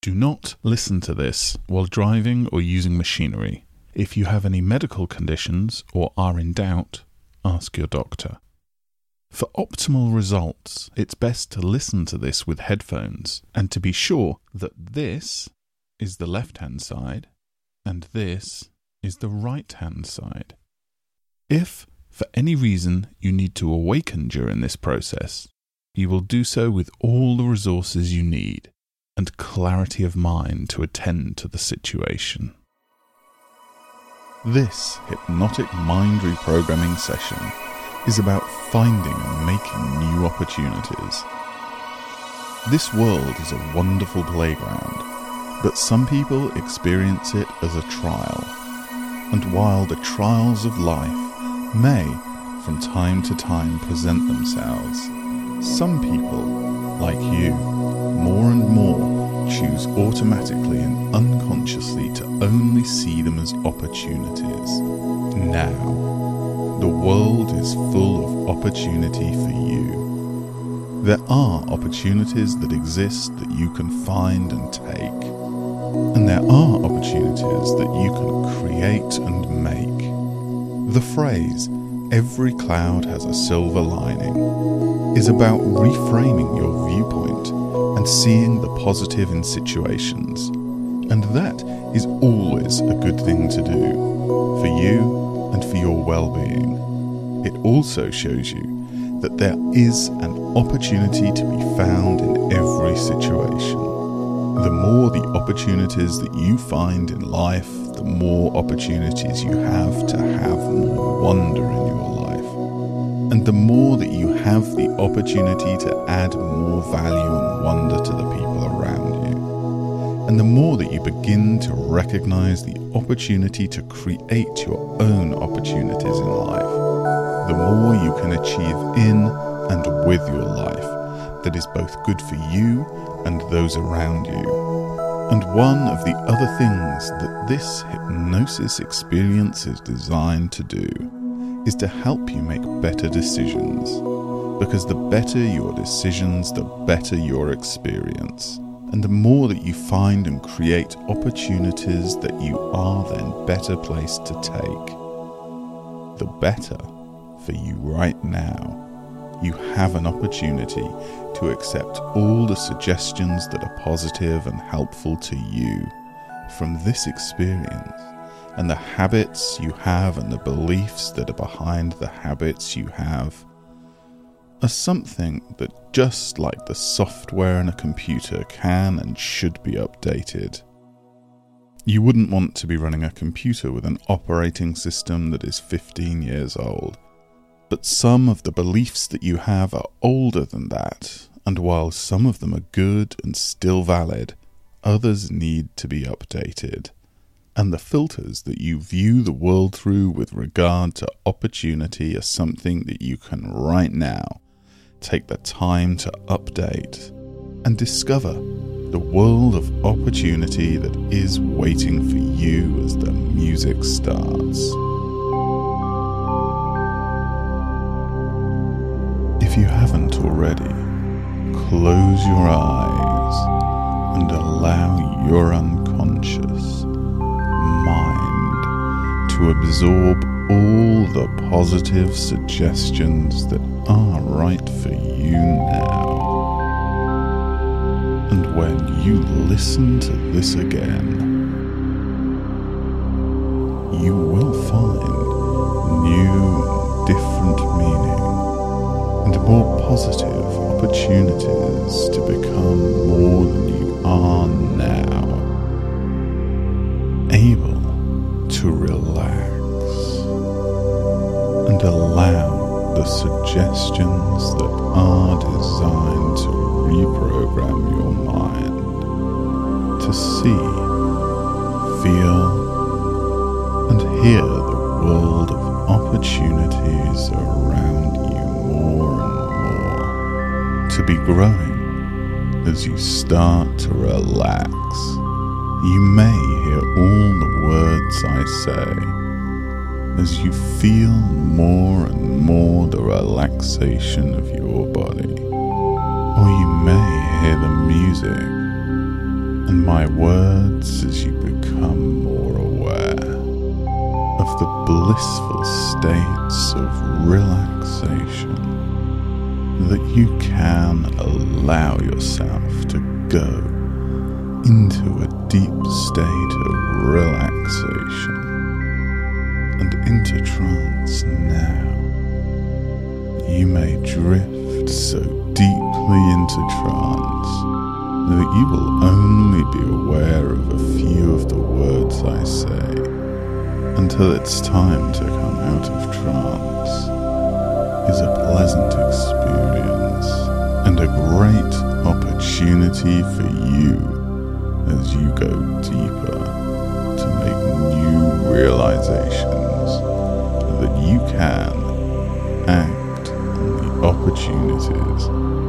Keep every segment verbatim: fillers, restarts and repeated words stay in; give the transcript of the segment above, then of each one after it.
Do not listen to this while driving or using machinery. If you have any medical conditions or are in doubt, ask your doctor. For optimal results, it's best to listen to this with headphones and to be sure that this is the left-hand side and this is the right-hand side. If, for any reason, you need to awaken during this process, you will do so with all the resources you need and clarity of mind to attend to the situation. This hypnotic mind reprogramming session is about finding and making new opportunities. This world is a wonderful playground, but some people experience it as a trial. And while the trials of life may, from time to time, present themselves, some people, like you, more and more choose automatically and unconsciously to only see them as opportunities. Now, the world is full of opportunity for you. There are opportunities that exist that you can find and take. And there are opportunities that you can create and make. The phrase, "every cloud has a silver lining," is about reframing your viewpoint and seeing the positive in situations. And that is always a good thing to do, for you and for your well-being. It also shows you that there is an opportunity to be found in every situation. The more the opportunities that you find in life, the more opportunities you have to have more wonder in your life. And the more that you have the opportunity to add more value and wonder to the people around you. And the more that you begin to recognize the opportunity to create your own opportunities in life, the more you can achieve in and with your life that is both good for you and those around you. And one of the other things that this hypnosis experience is designed to do is to help you make better decisions, because the better your decisions, the better your experience. And the more that you find and create opportunities that you are then better placed to take, the better for you right now. You have an opportunity to accept all the suggestions that are positive and helpful to you from this experience, and the habits you have and the beliefs that are behind the habits you have are something that, just like the software in a computer, can and should be updated. You wouldn't want to be running a computer with an operating system that is fifteen years old. But some of the beliefs that you have are older than that, and while some of them are good and still valid, others need to be updated. And the filters that you view the world through with regard to opportunity are something that you can right now take the time to update and discover the world of opportunity that is waiting for you as the music starts. If you haven't already, close your eyes and allow your unconscious mind to absorb all the positive suggestions that are right for you now. And when you listen to this again, you will find new, different meaning and more positive opportunities to become more than you are now, able to relax and allow the suggestions that are designed to reprogram your mind to see, feel, and hear the world of opportunities around you more and more, to be growing as you start to relax. You may hear all the words I say as you feel more and more the relaxation of your body. Or you may hear the music and my words as you become more aware of the blissful states of relaxation that you can allow yourself to go into a deep state of relaxation and into trance now. You may drift so deeply into trance that you will only be aware of a few of the words I say until it's time to come out of trance. Is a pleasant experience and a great opportunity for you as you go deeper to make new realizations that you can act on the opportunities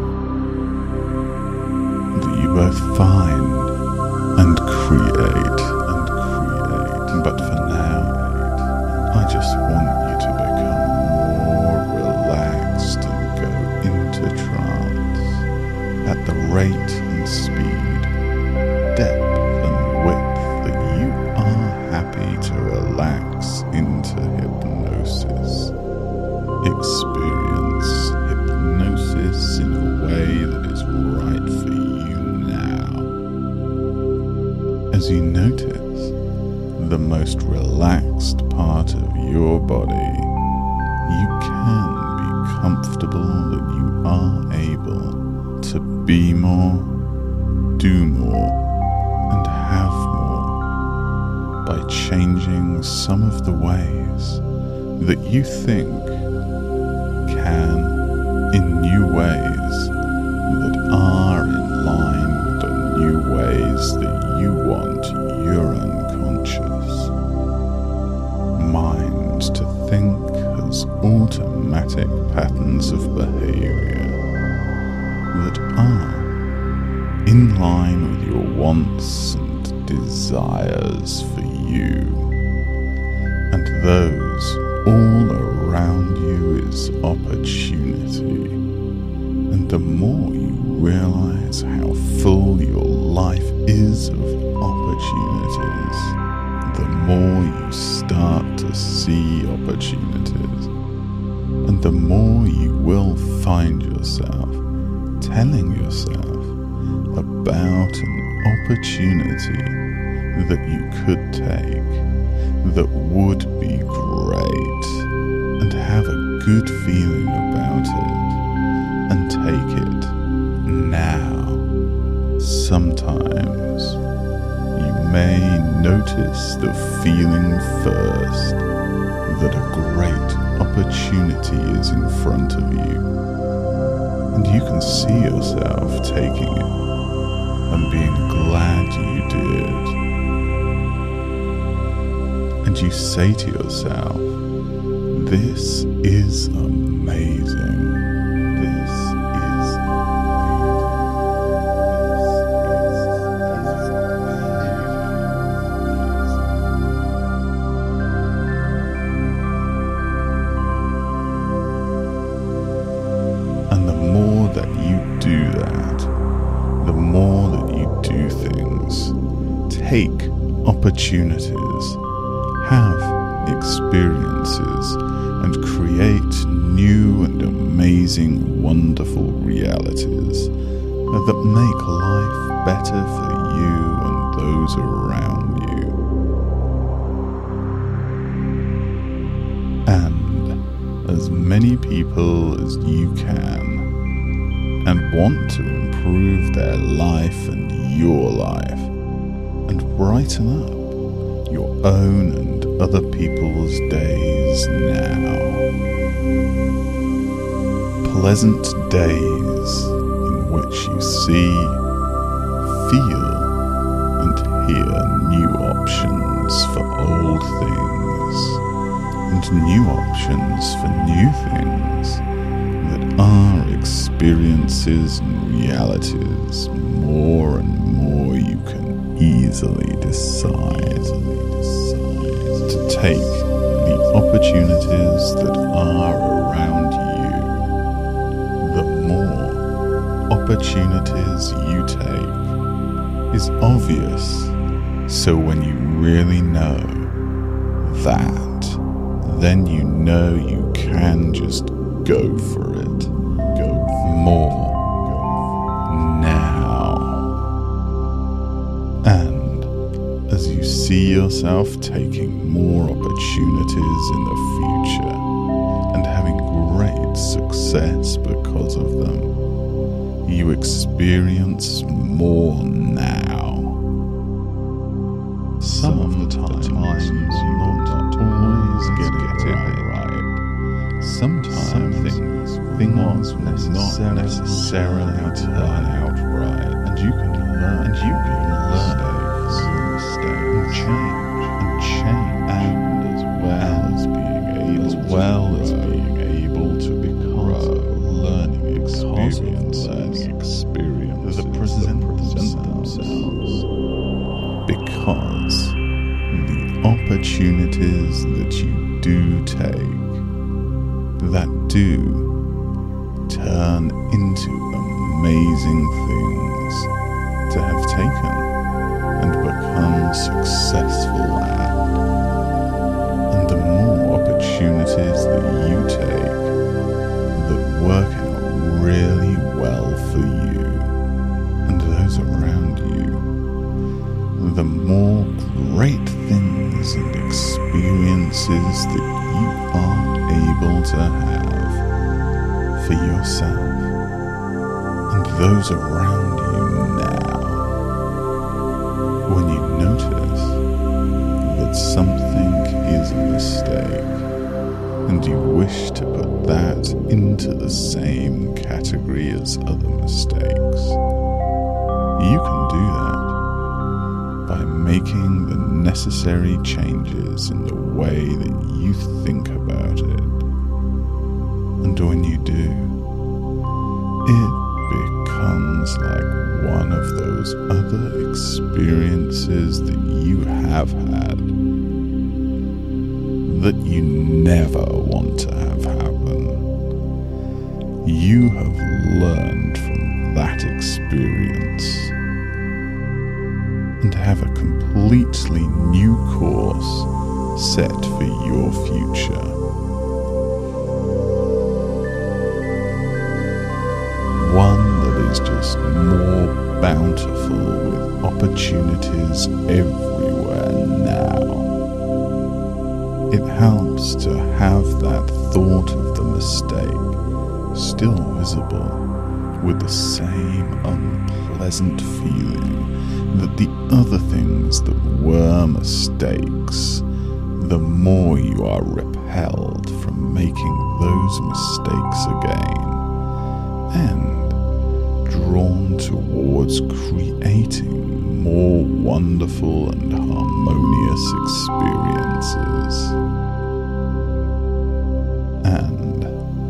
that you both find and create and create. But for now, I just want you to become more relaxed and go into trance at the rate and speed, depth and width that you are happy to relax into hypnosis. Experience hypnosis in a way that is right for you now. As you notice the most relaxed part of your body, you can be comfortable that you are able to be more, do more, and have more by changing some of the ways that you think can in new ways that are in line with the new ways that you want your unconscious mind to think as automatic patterns of behavior that are in line with your wants and desires for you, and those all around you is opportunity. And the more you realize how full your life is of opportunities, the more you start to see opportunities, and the more you will find yourself telling yourself about an opportunity that you could take that would be great, and have a good feeling about it and take it now. Sometimes you may notice the feeling first that a great opportunity is in front of you, and you can see yourself taking it and being glad you did. And you say to yourself, this is amazing. This is amazing. And the more that you do that, the more that you do things, take opportunities, have experiences, and create new and amazing, wonderful realities that make life better for you and those around you. And as many people as you can, and want to improve their life and your life, and brighten up your own and other people's days now. Pleasant days in which you see, feel, and hear new options for old things, and new options for new things that are experiences and realities more and more you can easily decide to take the opportunities that are around you. The more opportunities you take, is obvious. So when you really know that, then you know you can just go for it. Go for more now. And as you see yourself taking more opportunities in the future and having great success because of them, you experience more now. Some of the times you will not always get it right. Sometimes things things not necessarily turn out right, and you can learn and you can learn from mistakes and change and change, and as well as being able as well as being able to grow, learning experiences, experiences that present themselves. Because the opportunities that you do take, that do turn into amazing things to have taken and become successful at. And the more opportunities that you take that work out really well for you and those around you, the more great things and experiences that you are able to have for yourself and those around you now. When you notice that something is a mistake and you wish to put that into the same category as other mistakes, you can do that by making the necessary changes in the way that you think about it. And when you do, it becomes like one of those other experiences that you have had that you never want to have happen. You have learned from that experience and have a completely new course set for your future. One that is just more bountiful with opportunities everywhere now. It helps to have that thought of the mistake still visible with the same unpleasant feeling that the other things that were mistakes, the more you are repelled from making those mistakes again, and drawn towards creating more wonderful and harmonious experiences. And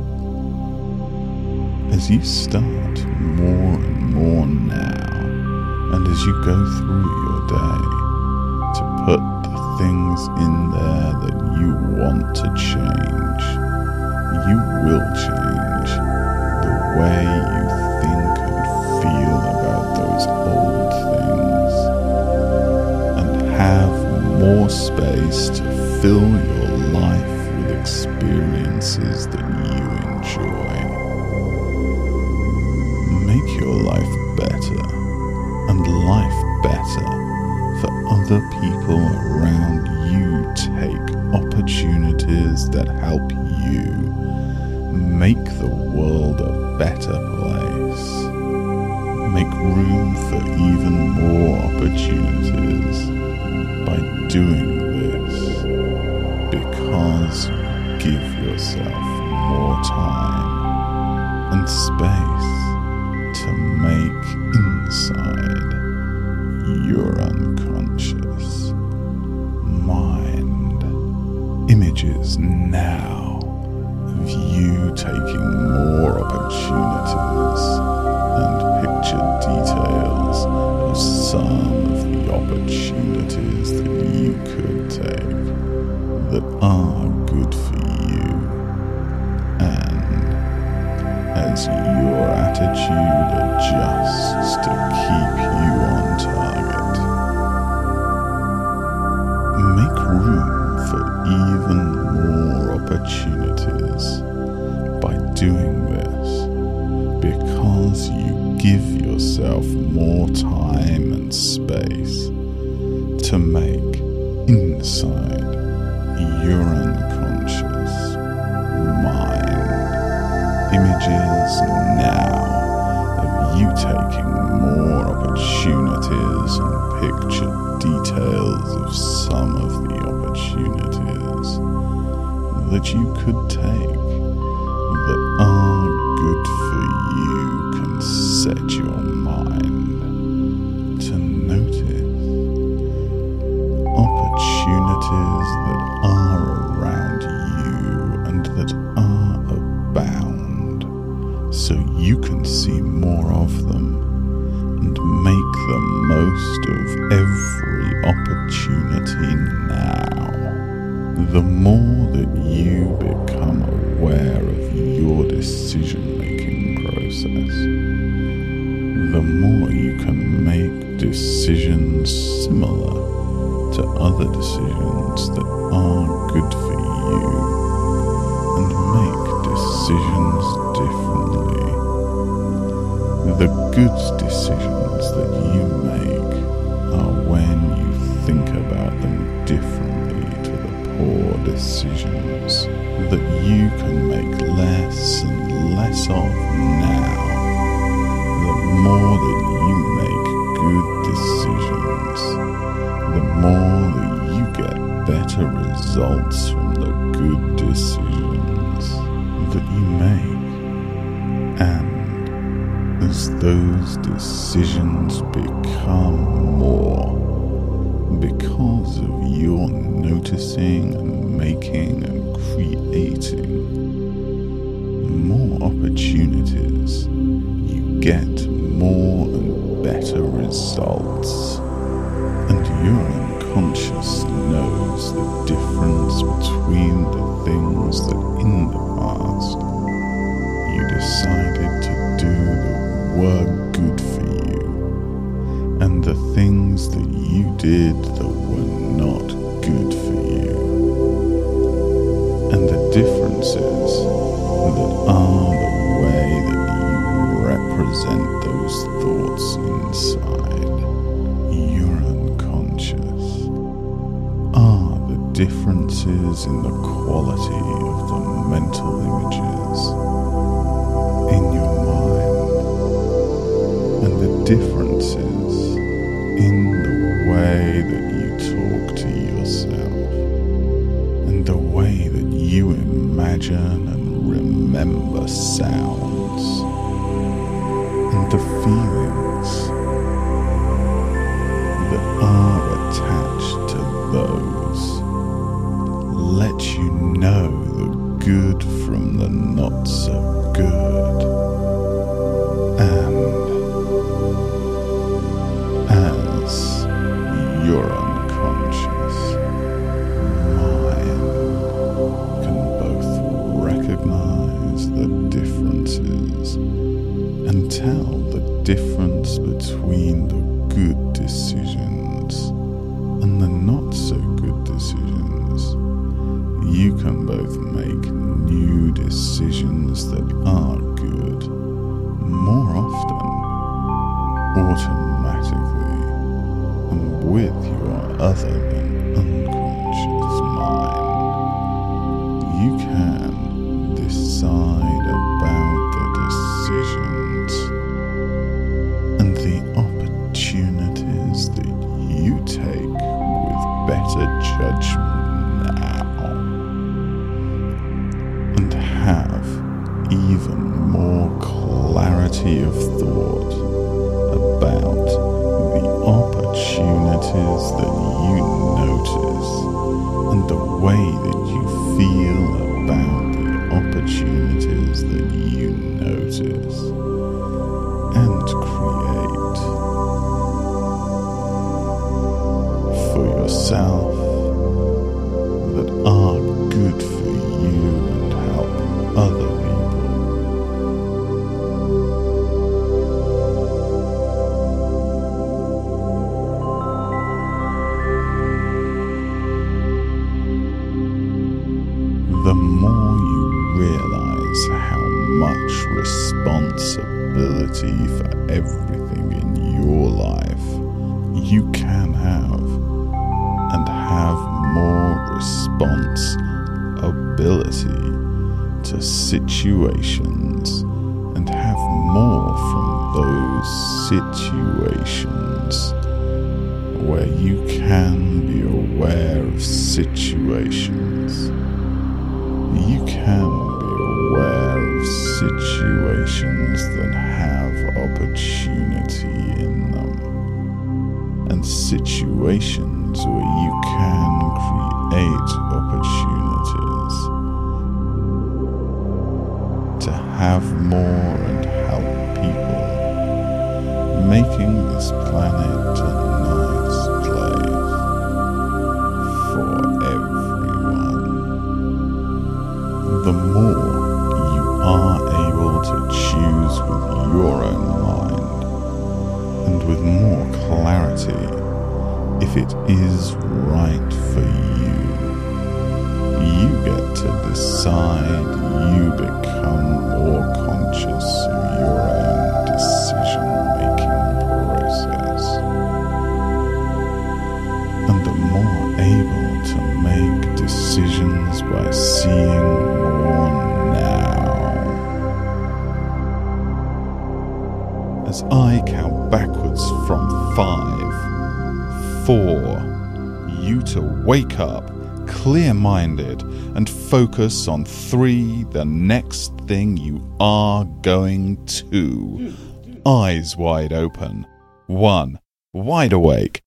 as you start more and more now, and as you go through your day to put the things in there that you want to change, you will change the way you think and feel about those old things, and have more space to fill your life with experiences that you enjoy. Make your life better, and life better for other people around you. Take opportunities that help you make the world a better place. Make room for even more opportunities by doing this, because you give yourself more time and space to make inside your unconscious mind images now of you taking more opportunities and pictured details of some of the opportunities that you could take that are good for you. And as your attitude adjusts to keep you on target, to make inside your unconscious mind images now of you taking more opportunities and picture details of some of the opportunities that you could take that are good for you can set your mind to notice opportunities that are around you and that are abound, so you can see more of them and make the most of every opportunity now. The more that you become aware of your decision-making process, the more you can make decisions similar to other decisions that are good for you, and make decisions differently. The good decisions that you make are when you think about them differently to the poor decisions that you can make less and less of now. The more that you make good decisions, the more that you get better results from the good decisions that you make. And as those decisions become more, because of your noticing and making and creating more opportunities, you get more and better results. And your unconscious knows the difference between the things that in the past you decided to do that were good for you, and the things that you did that were not good for you, and the differences that are the way that you represent those thoughts inside your unconscious are the differences in the quality of the mental images in your mind, and the differences in the way that you talk to yourself, and the way that you imagine and remember sounds, and the feelings that are attached to those let you know the good from the not so good. And as your unconscious mind can both recognize the differences and tell the difference between the good decisions and the not so good decisions, you can both make new decisions that are good more often, automatically, and with your other than unconscious mind. You can decide about the decisions and the opportunities that you take with better judgment now, and have even more clarity of thought about the opportunities that you notice and the way that you feel about the opportunities that you notice and create for yourself that are good for you and help other people. The more you realize how much responsibility for everything in your life you can have responsibility to situations and have more from those situations, where you can be aware of situations. You can be aware of situations that have opportunity in them, and situations where you can create opportunities to have more and help people, making this planet a nice place for everyone. The more you are able to choose with your own mind, and with more clarity, if it is right for you, you get to decide. You become more conscious of your own decision-making process, and the more able to make decisions by seeing more now. As I count backwards from five, four, you to wake up clear-minded and focus on three, the next thing you are going to. Eyes wide open. One, wide awake.